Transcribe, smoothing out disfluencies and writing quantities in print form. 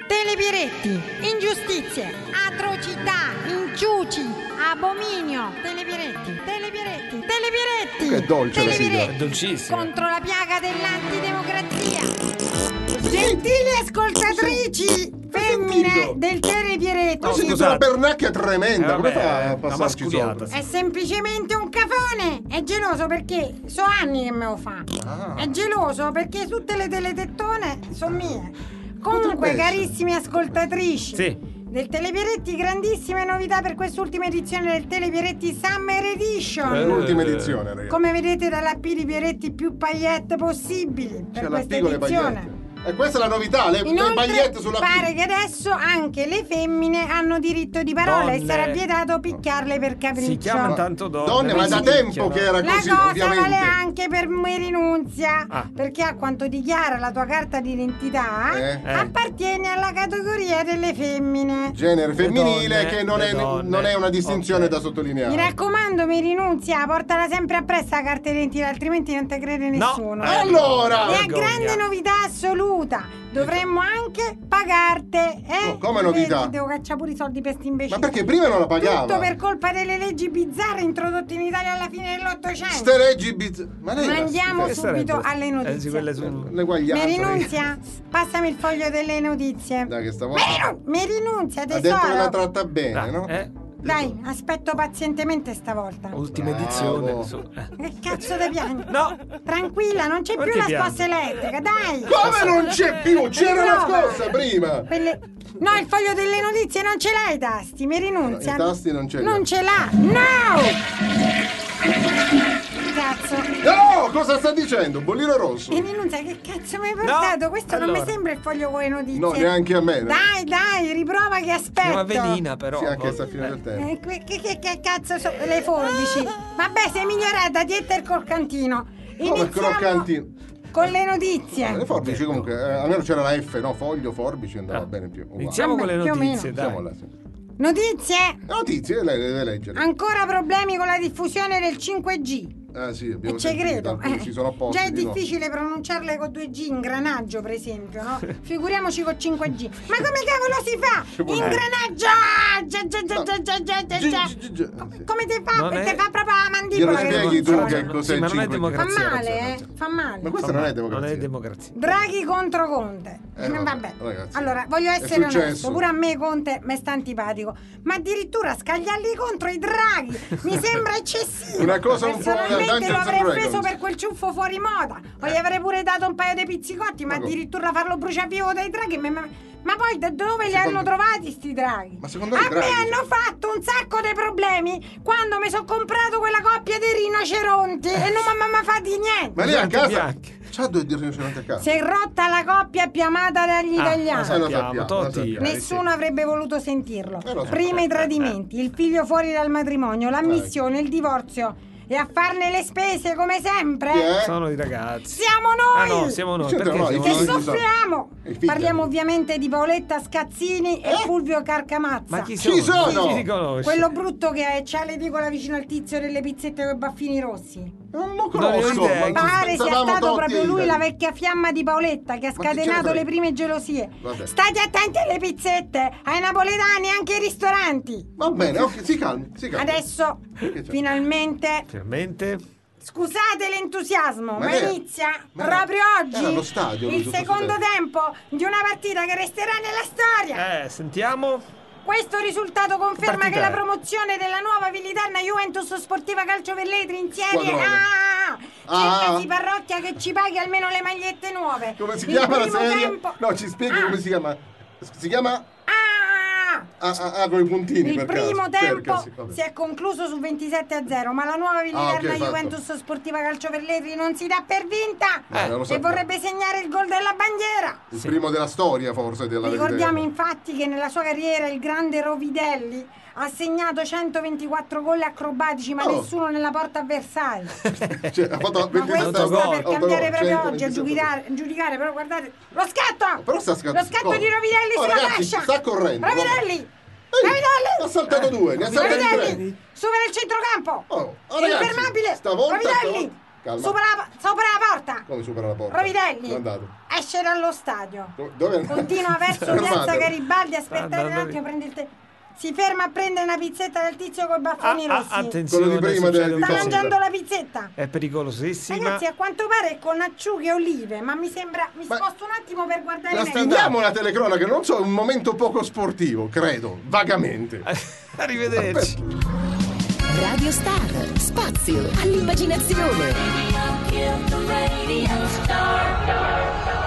Telepiretti, ingiustizie, atrocità, inciuci, abominio. Telepiretti. Che è dolce la sigla. È dolcissimo. Contro la piaga dell'antidemocrazia. Gentili ascoltatrici, femmine del Telepiretti. Ho sentito una pernacchia tremenda. Come fa a passarci scudiata. sopra? È semplicemente un cafone. È geloso perché so anni che me lo fa. È geloso perché tutte le teletettone sono mie. Comunque, essere. carissime ascoltatrici Sì. del Telepiretti, grandissime novità per quest'ultima edizione del Telepiretti Summer Edition. L'ultima edizione, ragazzi. Come vedete dalla P di Pieretti più paillette possibili per C'è la questa piccola edizione. pagliette. E questa è la novità, le pagliette sulla pare che adesso anche le femmine hanno diritto di parola e Donne. sarà vietato picchiarle per capriccio. Si chiama tanto donne, ma da tempo che era La così, cosa ovviamente. vale anche per Rinunzia, Ah. perché a quanto dichiara la tua carta d'identità appartiene alla categoria delle femmine. Genere femminile donne, che non le è, donne. non è una distinzione Ok. da sottolineare. Mi raccomando, Rinunzia, portala sempre appresso la carta d'identità, altrimenti non te crede nessuno. Allora! E a Vergogna. grande novità assoluta, dovremmo anche pagarte, Oh, come novità? Vedi, devo cacciare pure i soldi per sti imbecilli. Ma perché prima non la pagava? Tutto per colpa delle leggi bizzarre introdotte in Italia alla fine dell'Ottocento. Ste leggi ma lei Ma andiamo Che subito sarebbe? alle notizie. Quelle su... l'eguaglianza. Rinunzia, passami il foglio delle notizie. Dai che stavolta Rinunzia, ha detto che la tesoro. tratta bene, no? Dai, aspetto pazientemente stavolta. Ultima Bravo. edizione. Che cazzo ti piangi? No. Tranquilla, non c'è più Perché la piangi? scossa elettrica, dai. Come non c'è più? C'era la scorsa prima. No, il foglio delle notizie non ce l'hai i tasti, mi rinunzia. I tasti non ce li ha. Non ce l'ha. No! Cazzo. No, cosa sta dicendo? Bollino rosso. E rinunzia, che cazzo mi hai portato? Questo non mi allora. sembra il foglio con le notizie. No, neanche a me. Dai, riprova che aspetto. Una velina però. Sì, anche sta fine del tempo. Che cazzo sono le forbici? Vabbè, sei migliorata, dieta il croccantino. Come il croccantino. Con le notizie. Le forbici comunque, almeno c'era la F, no? Foglio, forbici, andava bene più. Uguale. Iniziamo con le Vabbè, più o notizie, dai. Siamo là, sì. Notizie. Notizie, lei le deve leggere. Ancora problemi con la diffusione del 5G. Sì, abbiamo E ci sentito, credo. alcuni si sono opposti. Già è di no. difficile pronunciarle con 2G, ingranaggio per esempio, no? Figuriamoci con 5G. Ma come cavolo si fa? Ingranaggio! Come ti fa? Non è- Ti fa proprio la mandibola. Glielo che spieghi non tu funziona. che cos'è Sì, ma il non è 5G? democrazia. Fa male, Razza. fa male. Ma questa non è democrazia. Non è democrazia. Draghi contro Conte. Vabbè, Vabbè, ragazzi, allora voglio è essere successo. onesto. Pure a me Conte mi sta antipatico. Ma addirittura scagliarli contro i Draghi mi sembra eccessivo. Una cosa un po' da Personalmente Dungeons lo and avrei Dragons. preso per quel ciuffo fuori moda. O gli avrei pure dato un paio di pizzicotti. Ma Ma come? addirittura farlo bruciavivo dai Draghi. Ma poi da dove li Secondo- hanno trovati sti Draghi? Ma secondo me a Draghi- me hanno fatto un sacco di problemi quando mi sono comprato quella coppia di rinoceronti e non mi ha fatto niente. Ma lei a Bianche, casa bianche. c'ha due rinoceronti a casa. Si è rotta la coppia più amata dagli italiani. lo sappiamo, tutti. Nessuno avrebbe voluto sentirlo. lo so. Prima i tradimenti, il figlio fuori dal matrimonio, l'ammissione, il divorzio. E a farne le spese come sempre. Chi è? Sono i ragazzi. Siamo noi! Ah no, siamo noi. Certo, Perché no, siamo Che i noi? figli- soffriamo! I figli- Parliamo ovviamente di Paoletta Scazzini e Fulvio Carcamazza. Ma chi Chi sono? sono? Chi si conosce? Quello brutto che c'ha l'edicola vicino al tizio delle pizzette con i baffini rossi. Non lo Non ne ho conosco. idea. ma Pare sia pensavamo stato tutti proprio ai lui italiani. la vecchia fiamma di Paoletta che ha Ma che ce ne scatenato frega? le prime gelosie. Vabbè. State attenti alle pizzette, ai napoletani e anche ai ristoranti. Va bene, ok, si calmi, si calmi. Adesso, Che c'è? finalmente, Finalmente. scusate l'entusiasmo, ma lei- inizia ma proprio era allo oggi stadio, lui, il tutto secondo questo tempo di una partita che resterà nella storia. Sentiamo. Questo risultato conferma Partita che la è. promozione della nuova viliterna Juventus Sportiva Calcio Velletri in Serie Squadrone. A. Ah. Cercasi parrocchia che ci paghi almeno le magliette nuove. Come si Il chiama la primo serie? tempo- No, ci spieghi Ah. come si chiama. Si chiama Ah. con i puntini Il per primo caso. tempo Cercasi, vabbè. si è concluso su 27-0, ma la nuova viliterna ok, fatto. Juventus Sportiva Calcio Velletri non si dà per vinta Non lo e sappiamo. vorrebbe segnare il gol della bandiera. Il primo della storia forse della Ricordiamo verità. infatti che nella sua carriera il grande Rovidelli ha segnato 124 gol acrobatici, ma Oh. nessuno nella porta avversaria. Cioè, ha fatto Ma 27 questo sta per gol. cambiare proprio oggi a 127. giudicare, però guardate lo scatto! Però sta scattando. Lo scatto di Rovidelli sulla ragazzi, fascia! sta correndo. Rovidelli! Ehi, Rovidelli! ha saltato due, ne ha saltati tre. Rovidelli! Supera il centrocampo! Oh, ragazzi, Infermabile! stavolta Rovidelli! Calma. Sopra la porta! Come supera la porta? Rovitelli! Dove è andato? Esce dallo stadio. Dove è andato? Continua verso Fermate. piazza Garibaldi, aspettate un andando attimo, prende il si ferma a prendere una pizzetta dal tizio coi baffoni rossi. Attenzione, Quello di prima succede del- un Sta Sì. casino. mangiando la pizzetta. È pericolosissima. Ragazzi, a quanto pare è con acciughe e olive, ma mi sembra. Mi Ma- sposto un attimo per guardare La meglio. stendiamo la telecronaca, non so, è un momento poco sportivo, credo, vagamente. Arrivederci. Radio Star, spazio all'immaginazione. Radio Star.